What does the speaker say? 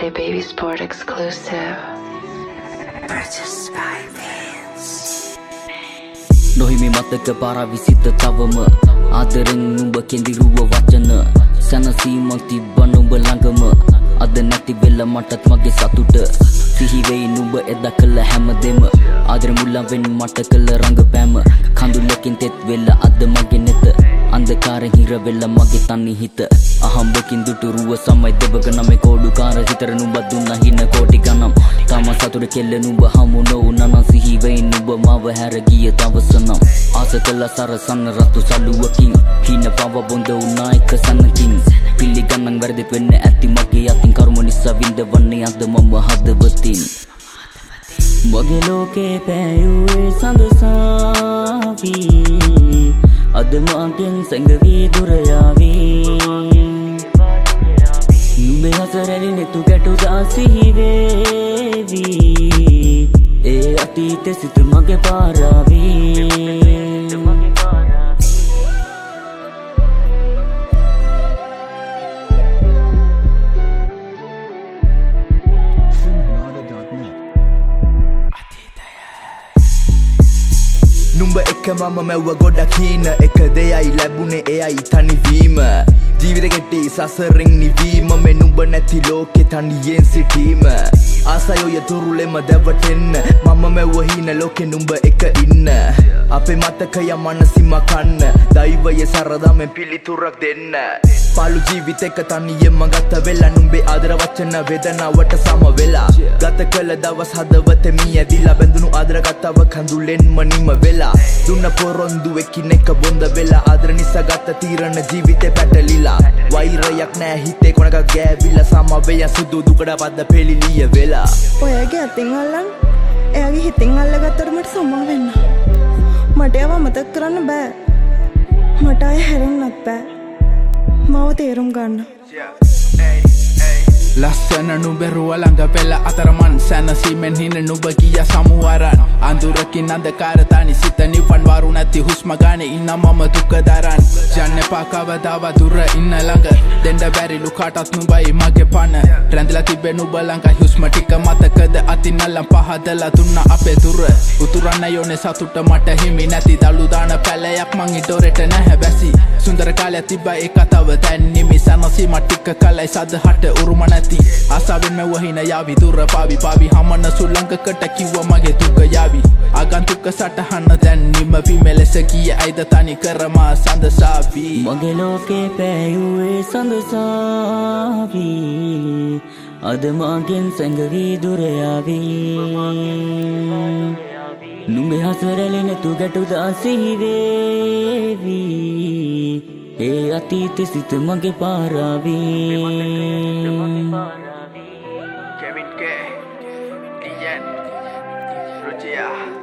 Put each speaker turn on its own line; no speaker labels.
a Baby Sport exclusive.
Purchased by Vans.
නොහිමි මතක පාරවිසිත තවම ආදරෙන් නුඹ කෙඳිරුව වචන සැනසීමක් තිබ්බ නුඹ ළඟම අද නැති වෙලා මටත් මගේ සතුට සිහි වෙයි නුඹ එදා කළ හැමදේම ආදර මුලා වෙන්න මට කළ රංගපෑම කඳුලකින් තෙත් වෙලා අද මගේ නෙත අන්ධකාරෙන් හිර වෙලා මගේ තනි හිත අහම්බකින් දුටුරුව සමයි දෙබක නමේ කෝඩුකාර හිතර නුඹ දුන්නා හින කෝටි ගණන් තම සතුට කෙල්ල නුඹ හමු නොවුනනම් සිහි වෙයි නුඹ මාව හැර ගිය දවසනම් ආස කළ සරසන්න රතු සලුවකින් හින පව බොඳ වුණා එක සනකින් පිළිගන්නන් වැරදි වෙන්න ඇති මගේ අතින් කර්ම නිසා විඳවන්නේ අද මම හදවතින් මගේ ලෝකේ පෑයුවේ සඳසාවි අද මගෙන් සැඟවී දුර යාවී නුඹේ හසරැලි නෙතු ගැටු දාසිහි වේවි ඒ අතීත සිත මගේ පාරාවී
නුඹ එක මම මැව්ව ගොඩක් හීන එක දෙයයි ලැබුණේ එයයි තනිවීම ජීවිත කෙටි සසරින් නිවීම මේ නුඹ නැති ලෝකෙ තනියෙන් සිටීම ආසයෝය තුරුලෙම දැවටෙන්න මම මැව්ව හීන ලෝකෙ නුඹ එක ඉන්න අපේ මතකය මනසිම කන්න දෛවය සරදමෙන් පිළිතුරක් දෙන්න පාළු ජීවිතයක තනියෙම ගත වෙලා නුඹේ ආදර වචන වේදනාවට සම වෙලා ගත කළ දවස් හදවත මී ඇදිලා බැඳුණු ආදර ගතව කඳුලෙන්ම නිම වෙලා දුන්න පොරොන්දු එකිනෙක බොඳ වෙලා ආදර නිසා ගත තීරණ ජීවිතේ පැටලිලා වෛරයක් නෑ හිතේ කොනක ගෑවිලා සමවැය සුදු දුකඩ පද්ද පෙලිලිය වෙලා
ඔයාගේ අතින් අල්ලන් එයාගේ හිතින් අල්ලගත්තට මට සමා වෙන්න මට ඒව මතක් කරන්න බෑ මට අය හැරෙන්නත් බෑ මාව තේරුම් ගන්න
ලස්සන නුඹ රුව ළඟ පෙළ අතරමන් සැනසීමෙන් හින නුඹ ගිය සමුවරන් අඳුරකින් අන්ධකාර තනි සිත නිවන් වාරු නැති හුස්ම ගානේ ඉන්න මම දුක දරන් යන්න එපා කවදාවත් දුර ඉන්න ළඟ දෙන්න බැරිලු කාටත් නුඹයි මගේ පන රැඳලා තිබෙ නුඹ ළඟ හුස්ම ටික මතකද අතින් අල්ලන් පහදලා දුන්න අපේ දුර උතුරන්න යෝනේ සතුට මට හිමි නැති දළු දාන පැලයක් මං ඉඩොරෙට නැහැ බැසි සුන්දර කාලයක් තිබ්බා ඒක තව දැන් නිමි සනසීම ටික කලයි සදහට උරුම නැති ආසාවෙන් මෙව හින යාවි දුර පාවි පාවි හමන සුලංගකට කිව්ව මගේ දුක යාවි ආගන්තුක සටහන දැන් නිම විමෙලස ගිය අයිද තනි කරමා සඳසාවි
මගේ ලෝකේ පෑයුවේ සඳසාවි අද මගෙන් සැඟවී දුර යාවී නුඹේ හසරැලි නෙතු ගැටු දාසිහි වේවි ඒ අතීත සිත මගේ පාරාවී
Kevin K, Dian, Rogia.